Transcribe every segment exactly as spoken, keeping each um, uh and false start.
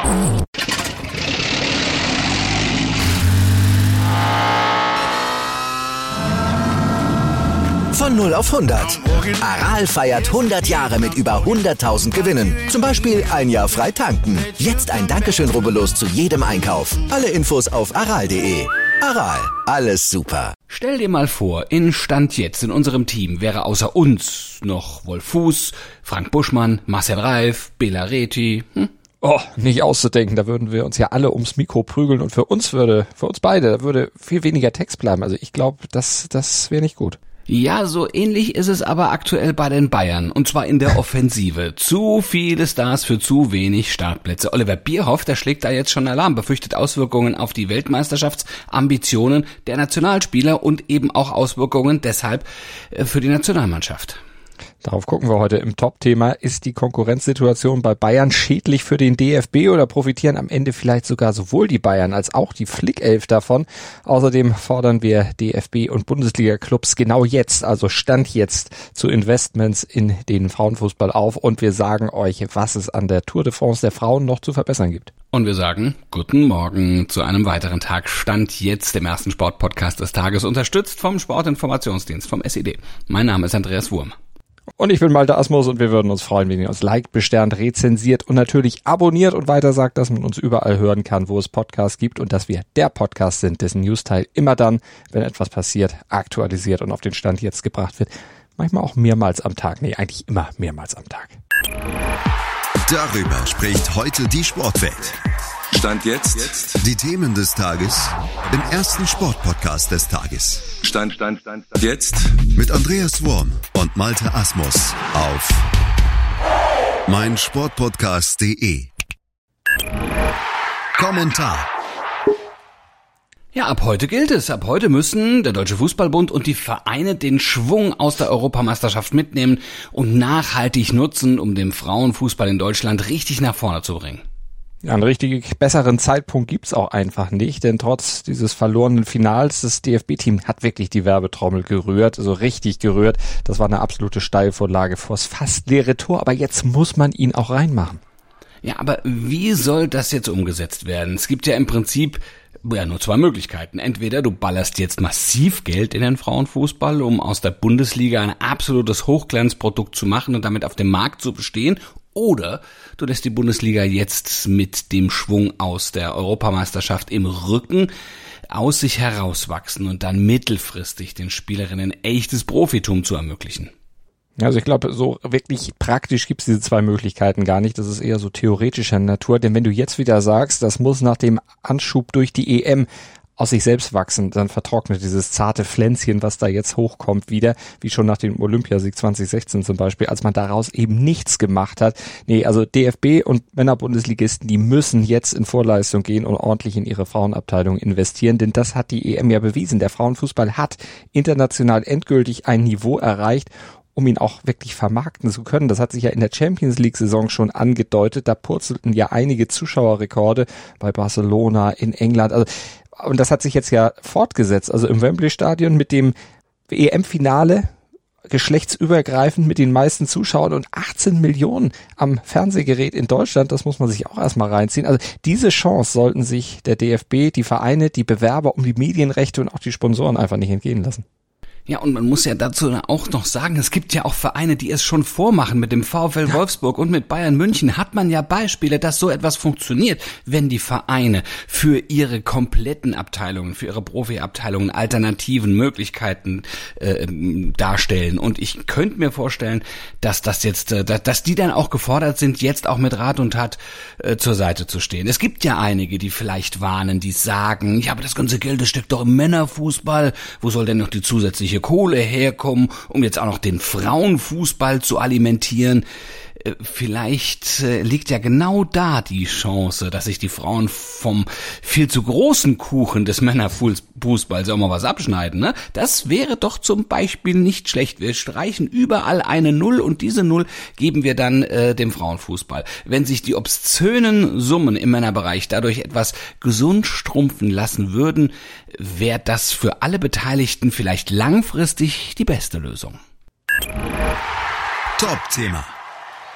Von null auf hundert. Aral feiert hundert Jahre mit über hunderttausend Gewinnen. Zum Beispiel ein Jahr frei tanken. Jetzt ein Dankeschön, rubbellos zu jedem Einkauf. Alle Infos auf aral punkt de. Aral, alles super. Stell dir mal vor, in Stand jetzt in unserem Team wäre außer uns noch Wolf Fuß, Frank Buschmann, Marcel Reif, Bela Reti. Hm? Oh, nicht auszudenken, da würden wir uns ja alle ums Mikro prügeln und für uns würde, für uns beide, da würde viel weniger Text bleiben. Also ich glaube, das, das wäre nicht gut. Ja, so ähnlich ist es aber aktuell bei den Bayern, und zwar in der Offensive. Zu viele Stars für zu wenig Startplätze. Oliver Bierhoff, der schlägt da jetzt schon Alarm, befürchtet Auswirkungen auf die Weltmeisterschaftsambitionen der Nationalspieler und eben auch Auswirkungen deshalb für die Nationalmannschaft. Darauf gucken wir heute im Top-Thema. Ist die Konkurrenzsituation bei Bayern schädlich für den D F B oder profitieren am Ende vielleicht sogar sowohl die Bayern als auch die Flickelf davon? Außerdem fordern wir D F B und Bundesliga-Clubs genau jetzt, also Stand jetzt, zu Investments in den Frauenfußball auf und wir sagen euch, was es an der Tour de France der Frauen noch zu verbessern gibt. Und wir sagen guten Morgen zu einem weiteren Tag Stand jetzt, dem ersten Sportpodcast des Tages, unterstützt vom Sportinformationsdienst, vom S E D. Mein Name ist Andreas Wurm. Und ich bin Malte Asmus und wir würden uns freuen, wenn ihr uns liked, besternt, rezensiert und natürlich abonniert und weiter sagt, dass man uns überall hören kann, wo es Podcasts gibt und dass wir der Podcast sind, dessen Newsteil immer dann, wenn etwas passiert, aktualisiert und auf den Stand jetzt gebracht wird. Manchmal auch mehrmals am Tag. Nee, eigentlich immer mehrmals am Tag. Darüber spricht heute die Sportwelt. Stand jetzt. jetzt. Die Themen des Tages im ersten Sportpodcast des Tages. Stand, Stand, Stand, Stand. Jetzt. Mit Andreas Wurm und Malte Asmus auf meinsportpodcast punkt de. Kommentar. Ja, ab heute gilt es. Ab heute müssen der Deutsche Fußballbund und die Vereine den Schwung aus der Europameisterschaft mitnehmen und nachhaltig nutzen, um den Frauenfußball in Deutschland richtig nach vorne zu bringen. Ja, einen richtig besseren Zeitpunkt gibt's auch einfach nicht, denn trotz dieses verlorenen Finals, das D F B-Team hat wirklich die Werbetrommel gerührt, so richtig gerührt. Das war eine absolute Steilvorlage vors fast leere Tor, aber jetzt muss man ihn auch reinmachen. Ja, aber wie soll das jetzt umgesetzt werden? Es gibt ja im Prinzip ja nur zwei Möglichkeiten. Entweder du ballerst jetzt massiv Geld in den Frauenfußball, um aus der Bundesliga ein absolutes Hochglanzprodukt zu machen und damit auf dem Markt zu bestehen, oder du lässt die Bundesliga jetzt mit dem Schwung aus der Europameisterschaft im Rücken aus sich herauswachsen und dann mittelfristig den Spielerinnen echtes Profitum zu ermöglichen. Also ich glaube, so wirklich praktisch gibt's diese zwei Möglichkeiten gar nicht. Das ist eher so theoretischer Natur. Denn wenn du jetzt wieder sagst, das muss nach dem Anschub durch die E M aus sich selbst wachsen, dann vertrocknet dieses zarte Pflänzchen, was da jetzt hochkommt, wieder, wie schon nach dem Olympiasieg zwanzig sechzehn zum Beispiel, als man daraus eben nichts gemacht hat. Nee, also D F B und Männerbundesligisten, die müssen jetzt in Vorleistung gehen und ordentlich in ihre Frauenabteilung investieren, denn das hat die E M ja bewiesen. Der Frauenfußball hat international endgültig ein Niveau erreicht, um ihn auch wirklich vermarkten zu können. Das hat sich ja in der Champions-League-Saison schon angedeutet. Da purzelten ja einige Zuschauerrekorde bei Barcelona, in England. Also, und das hat sich jetzt ja fortgesetzt. Also im Wembley-Stadion mit dem E M-Finale, geschlechtsübergreifend mit den meisten Zuschauern und achtzehn Millionen am Fernsehgerät in Deutschland. Das muss man sich auch erstmal reinziehen. Also diese Chance sollten sich der D F B, die Vereine, die Bewerber um die Medienrechte und auch die Sponsoren einfach nicht entgehen lassen. Ja, und man muss ja dazu auch noch sagen, es gibt ja auch Vereine, die es schon vormachen. Mit dem VfL Wolfsburg und mit Bayern München hat man ja Beispiele, dass so etwas funktioniert, wenn die Vereine für ihre kompletten Abteilungen, für ihre Profiabteilungen alternativen Möglichkeiten äh, darstellen. Und ich könnte mir vorstellen, dass das jetzt, äh, dass die dann auch gefordert sind, jetzt auch mit Rat und Tat äh, zur Seite zu stehen. Es gibt ja einige, die vielleicht warnen, die sagen, ja, aber das ganze Geld, das steckt doch im Männerfußball. Wo soll denn noch die zusätzliche Kohle herkommen, um jetzt auch noch den Frauenfußball zu alimentieren? Vielleicht liegt ja genau da die Chance, dass sich die Frauen vom viel zu großen Kuchen des Männerfußballs auch mal was abschneiden, ne? Das wäre doch zum Beispiel nicht schlecht. Wir streichen überall eine Null und diese Null geben wir dann äh, dem Frauenfußball. Wenn sich die obszönen Summen im Männerbereich dadurch etwas gesund schrumpfen lassen würden, wäre das für alle Beteiligten vielleicht langfristig die beste Lösung. Top-Thema.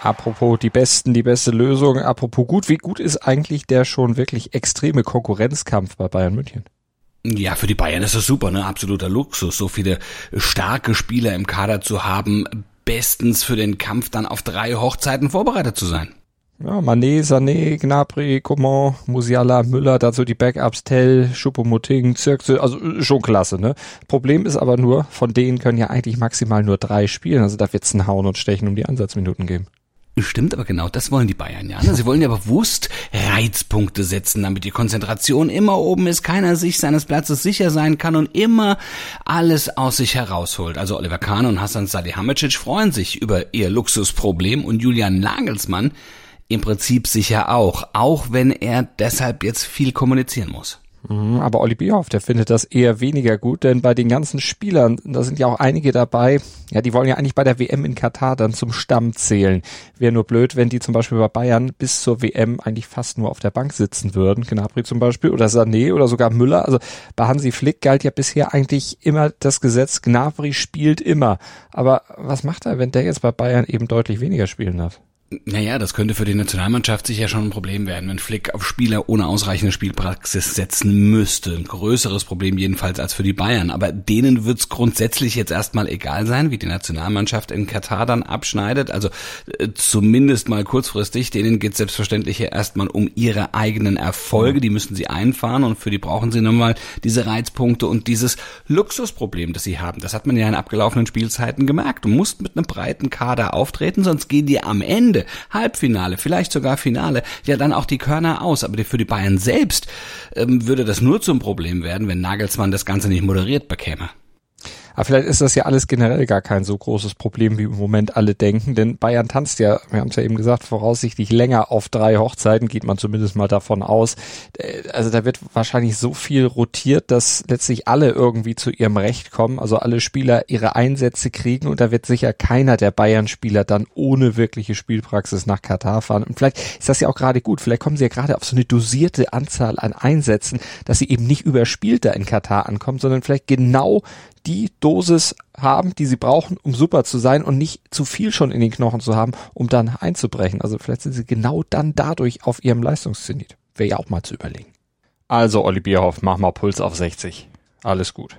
Apropos die Besten, die beste Lösung, apropos gut, wie gut ist eigentlich der schon wirklich extreme Konkurrenzkampf bei Bayern München? Ja, für die Bayern ist das super, ne? Absoluter Luxus, so viele starke Spieler im Kader zu haben, bestens für den Kampf dann auf drei Hochzeiten vorbereitet zu sein. Ja, Mané, Sané, Gnabry, Coman, Musiala, Müller, dazu die Backups, Tell, Choupo-Moting, Zirkzee, also schon klasse, ne? Problem ist aber nur, von denen können ja eigentlich maximal nur drei spielen, also da wird's ein Hauen und Stechen um die Ansatzminuten geben. Stimmt, aber genau das wollen die Bayern ja. Ne? Sie wollen ja bewusst Reizpunkte setzen, damit die Konzentration immer oben ist, keiner sich seines Platzes sicher sein kann und immer alles aus sich herausholt. Also Oliver Kahn und Hasan Salihamidzic freuen sich über ihr Luxusproblem und Julian Nagelsmann im Prinzip sicher auch, auch wenn er deshalb jetzt viel kommunizieren muss. Aber Olli Bierhoff, der findet das eher weniger gut, denn bei den ganzen Spielern, da sind ja auch einige dabei, ja, die wollen ja eigentlich bei der W M in Katar dann zum Stamm zählen. Wäre nur blöd, wenn die zum Beispiel bei Bayern bis zur W M eigentlich fast nur auf der Bank sitzen würden. Gnabry zum Beispiel oder Sané oder sogar Müller. Also bei Hansi Flick galt ja bisher eigentlich immer das Gesetz, Gnabry spielt immer. Aber was macht er, wenn der jetzt bei Bayern eben deutlich weniger spielen darf? Naja, das könnte für die Nationalmannschaft sicher schon ein Problem werden, wenn Flick auf Spieler ohne ausreichende Spielpraxis setzen müsste. Ein größeres Problem jedenfalls als für die Bayern. Aber denen wird's grundsätzlich jetzt erstmal egal sein, wie die Nationalmannschaft in Katar dann abschneidet. Also äh, zumindest mal kurzfristig. Denen geht's selbstverständlich ja erstmal um ihre eigenen Erfolge. Die müssen sie einfahren und für die brauchen sie nochmal diese Reizpunkte und dieses Luxusproblem, das sie haben. Das hat man ja in abgelaufenen Spielzeiten gemerkt. Du musst mit einem breiten Kader auftreten, sonst gehen dir am Ende Halbfinale, vielleicht sogar Finale, ja dann auch die Körner aus. Aber für die Bayern selbst ähm, würde das nur zum Problem werden, wenn Nagelsmann das Ganze nicht moderiert bekäme. Aber vielleicht ist das ja alles generell gar kein so großes Problem, wie im Moment alle denken, denn Bayern tanzt ja, wir haben es ja eben gesagt, voraussichtlich länger auf drei Hochzeiten, geht man zumindest mal davon aus. Also da wird wahrscheinlich so viel rotiert, dass letztlich alle irgendwie zu ihrem Recht kommen, also alle Spieler ihre Einsätze kriegen und da wird sicher keiner der Bayern-Spieler dann ohne wirkliche Spielpraxis nach Katar fahren. Und vielleicht ist das ja auch gerade gut, vielleicht kommen sie ja gerade auf so eine dosierte Anzahl an Einsätzen, dass sie eben nicht überspielt da in Katar ankommen, sondern vielleicht genau die Dosis haben, die sie brauchen, um super zu sein und nicht zu viel schon in den Knochen zu haben, um dann einzubrechen. Also vielleicht sind sie genau dann dadurch auf ihrem Leistungszenit. Wäre ja auch mal zu überlegen. Also Olli Bierhoff, mach mal Puls auf sechzig. Alles gut.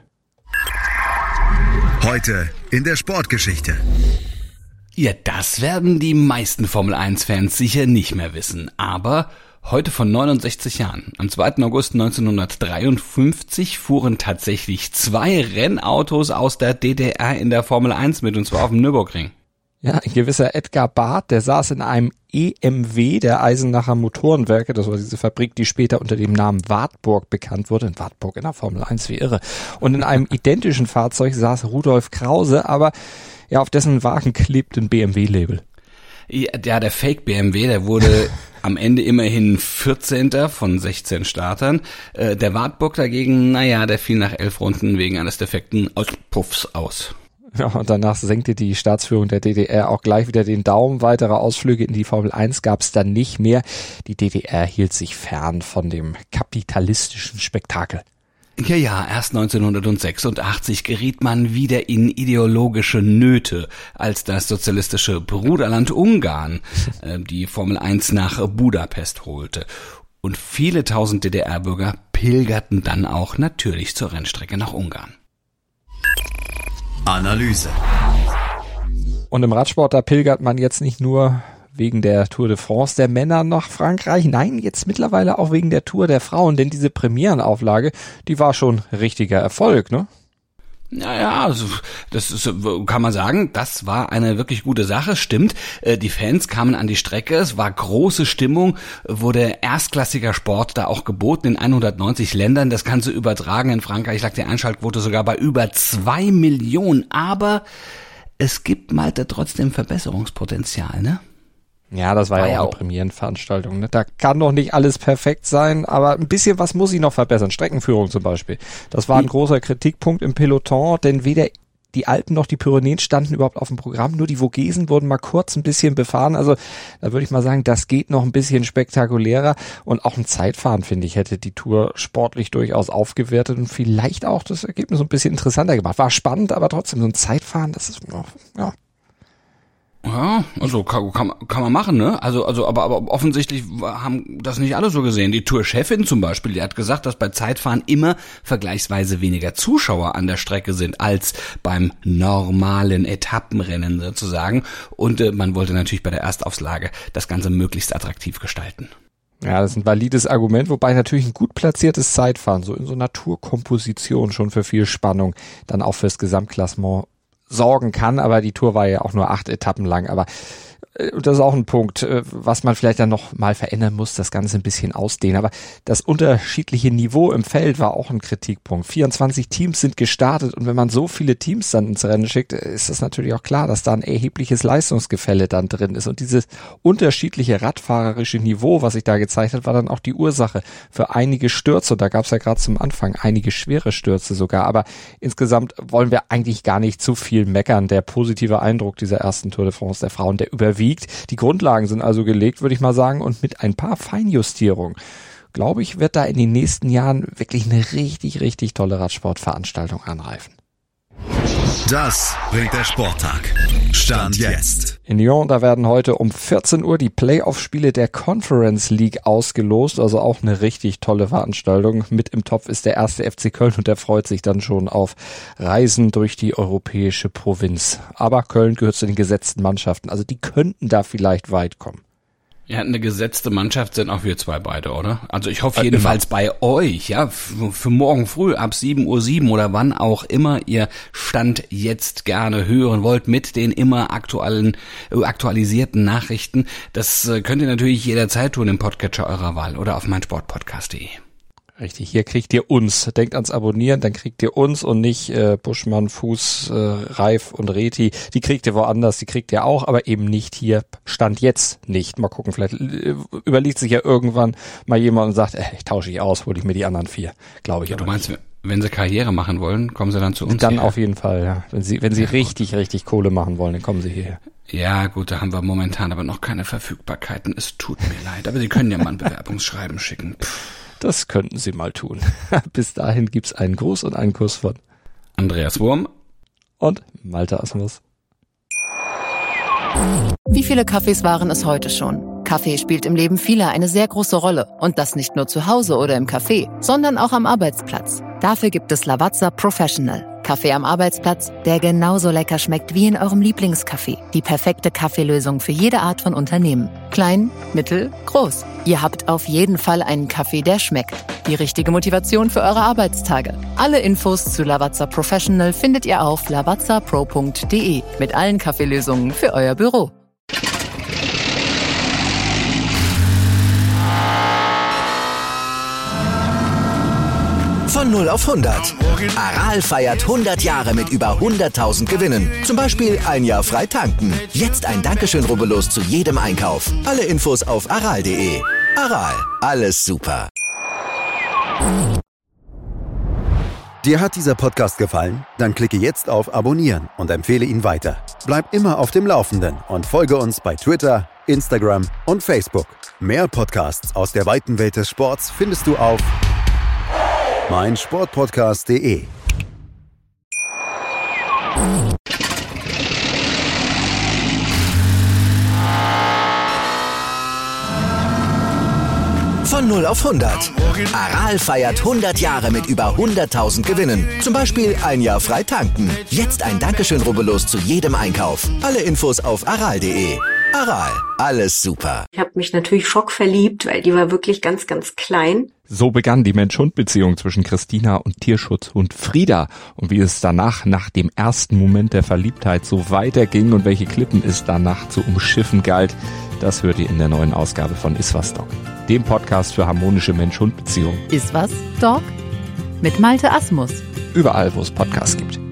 Heute in der Sportgeschichte. Ja, das werden die meisten Formel eins Fans sicher nicht mehr wissen. Aber heute vor neunundsechzig Jahren, am zweiten August neunzehnhundertdreiundfünfzig, fuhren tatsächlich zwei Rennautos aus der D D R in der Formel eins mit, und zwar auf dem Nürburgring. Ja, ein gewisser Edgar Barth, der saß in einem E M W der Eisenacher Motorenwerke, das war diese Fabrik, die später unter dem Namen Wartburg bekannt wurde, in Wartburg in der Formel eins, wie irre. Und in einem identischen Fahrzeug saß Rudolf Krause, aber ja, auf dessen Wagen klebt ein B M W-Label. Ja, der Fake B M W, der wurde am Ende immerhin vierzehnter von sechzehn Startern. Äh, der Wartburg dagegen, naja, der fiel nach elf Runden wegen eines defekten Auspuffs aus. Ja, und danach senkte die Staatsführung der D D R auch gleich wieder den Daumen. Weitere Ausflüge in die Formel eins gab es dann nicht mehr. Die D D R hielt sich fern von dem kapitalistischen Spektakel. Ja, ja, erst neunzehnhundertsechsundachtzig geriet man wieder in ideologische Nöte, als das sozialistische Bruderland Ungarn äh, die Formel eins nach Budapest holte. Und viele tausend D D R-Bürger pilgerten dann auch natürlich zur Rennstrecke nach Ungarn. Analyse. Und im Radsport, da pilgert man jetzt nicht nur wegen der Tour de France der Männer nach Frankreich, nein, jetzt mittlerweile auch wegen der Tour der Frauen, denn diese Premierenauflage, die war schon richtiger Erfolg, ne? Naja, also das ist, kann man sagen, das war eine wirklich gute Sache, stimmt. Die Fans kamen an die Strecke, es war große Stimmung, wurde erstklassiger Sport da auch geboten in hundertneunzig Ländern. Das Ganze übertragen in Frankreich lag die Einschaltquote sogar bei über zwei Millionen. Aber es gibt, Malte, trotzdem Verbesserungspotenzial, ne? Ja, das war, war ja auch eine Premierenveranstaltung. Ne? Da kann doch nicht alles perfekt sein, aber ein bisschen was muss ich noch verbessern. Streckenführung zum Beispiel. Das war ein großer Kritikpunkt im Peloton, denn weder die Alpen noch die Pyrenäen standen überhaupt auf dem Programm. Nur die Vogesen wurden mal kurz ein bisschen befahren. Also da würde ich mal sagen, das geht noch ein bisschen spektakulärer. Und auch ein Zeitfahren, finde ich, hätte die Tour sportlich durchaus aufgewertet und vielleicht auch das Ergebnis ein bisschen interessanter gemacht. War spannend, aber trotzdem so ein Zeitfahren, das ist noch, ja. Ja, also kann, kann, kann man machen, ne? Also, also, aber, aber offensichtlich haben das nicht alle so gesehen. Die Tourchefin zum Beispiel, die hat gesagt, dass bei Zeitfahren immer vergleichsweise weniger Zuschauer an der Strecke sind als beim normalen Etappenrennen sozusagen. Und äh, man wollte natürlich bei der Erstauflage das Ganze möglichst attraktiv gestalten. Ja, das ist ein valides Argument, wobei natürlich ein gut platziertes Zeitfahren, so in so Naturkomposition schon für viel Spannung, dann auch fürs Gesamtklassement sorgen kann, aber die Tour war ja auch nur acht Etappen lang, aber und das ist auch ein Punkt, was man vielleicht dann noch mal verändern muss, das Ganze ein bisschen ausdehnen. Aber das unterschiedliche Niveau im Feld war auch ein Kritikpunkt. vierundzwanzig Teams sind gestartet und wenn man so viele Teams dann ins Rennen schickt, ist das natürlich auch klar, dass da ein erhebliches Leistungsgefälle dann drin ist. Und dieses unterschiedliche radfahrerische Niveau, was sich da gezeigt hat, war dann auch die Ursache für einige Stürze. Und da gab es ja gerade zum Anfang einige schwere Stürze sogar. Aber insgesamt wollen wir eigentlich gar nicht zu viel meckern. Der positive Eindruck dieser ersten Tour de France der Frauen, der überwiegt. Die Grundlagen sind also gelegt, würde ich mal sagen, und mit ein paar Feinjustierungen, glaube ich, wird da in den nächsten Jahren wirklich eine richtig, richtig tolle Radsportveranstaltung anreifen. Das bringt der Sporttag. Stand jetzt. In Lyon, da werden heute um vierzehn Uhr die Playoff-Spiele der Conference League ausgelost, also auch eine richtig tolle Veranstaltung. Mit im Topf ist der erste F C Köln und der freut sich dann schon auf Reisen durch die europäische Provinz. Aber Köln gehört zu den gesetzten Mannschaften, also die könnten da vielleicht weit kommen. Ja, eine gesetzte Mannschaft sind auch wir zwei beide, oder? Also ich hoffe jedenfalls bei euch, ja, für, für morgen früh ab sieben Uhr sieben oder wann auch immer ihr Stand jetzt gerne hören wollt mit den immer aktuellen, aktualisierten Nachrichten. Das könnt ihr natürlich jederzeit tun im Podcatcher eurer Wahl oder auf meinsportpodcast punkt de. Richtig, hier kriegt ihr uns. Denkt ans Abonnieren, dann kriegt ihr uns und nicht äh, Buschmann, Fuß, äh, Reif und Reti. Die kriegt ihr woanders, die kriegt ihr auch, aber eben nicht hier. Stand jetzt nicht. Mal gucken, vielleicht äh, überlegt sich ja irgendwann mal jemand und sagt, äh, ich tausche ich aus, hole ich mir die anderen vier. Glaube ich. Ja, aber du meinst, nicht. Wenn sie Karriere machen wollen, kommen sie dann zu uns? Dann hier. Auf jeden Fall, ja. Wenn sie, wenn sie ja, richtig, gut. richtig Kohle machen wollen, dann kommen sie hierher. Ja, gut, da haben wir momentan aber noch keine Verfügbarkeiten. Es tut mir leid, aber Sie können ja mal ein Bewerbungsschreiben schicken. Pff. Das könnten Sie mal tun. Bis dahin gibt's einen Gruß und einen Kuss von Andreas Wurm und Malte Asmus. Wie viele Kaffees waren es heute schon? Kaffee spielt im Leben vieler eine sehr große Rolle. Und das nicht nur zu Hause oder im Café, sondern auch am Arbeitsplatz. Dafür gibt es Lavazza Professional. Kaffee am Arbeitsplatz, der genauso lecker schmeckt wie in eurem Lieblingscafé. Die perfekte Kaffeelösung für jede Art von Unternehmen. Klein, mittel, groß. Ihr habt auf jeden Fall einen Kaffee, der schmeckt. Die richtige Motivation für eure Arbeitstage. Alle Infos zu Lavazza Professional findet ihr auf lavazza pro punkt de mit allen Kaffeelösungen für euer Büro. Von null auf hundert. Aral feiert hundert Jahre mit über hunderttausend Gewinnen. Zum Beispiel ein Jahr frei tanken. Jetzt ein Dankeschön, rubbellos zu jedem Einkauf. Alle Infos auf aral punkt de. Aral, alles super. Dir hat dieser Podcast gefallen? Dann klicke jetzt auf Abonnieren und empfehle ihn weiter. Bleib immer auf dem Laufenden und folge uns bei Twitter, Instagram und Facebook. Mehr Podcasts aus der weiten Welt des Sports findest du auf meinsportpodcast punkt de. Von null auf hundert. Aral feiert hundert Jahre mit über hunderttausend Gewinnen. Zum Beispiel ein Jahr frei tanken. Jetzt ein Dankeschön, rubbellos zu jedem Einkauf. Alle Infos auf aral punkt de. Aral, alles super. Ich habe mich natürlich schockverliebt, weil die war wirklich ganz, ganz klein. So begann die Mensch-Hund-Beziehung zwischen Christina und Tierschutzhund Frieda. Und wie es danach, nach dem ersten Moment der Verliebtheit, so weiterging und welche Klippen es danach zu umschiffen galt, das hört ihr in der neuen Ausgabe von Iswas Dog, dem Podcast für harmonische Mensch-Hund-Beziehungen. Iswas Dog? Mit Malte Asmus. Überall, wo es Podcasts gibt.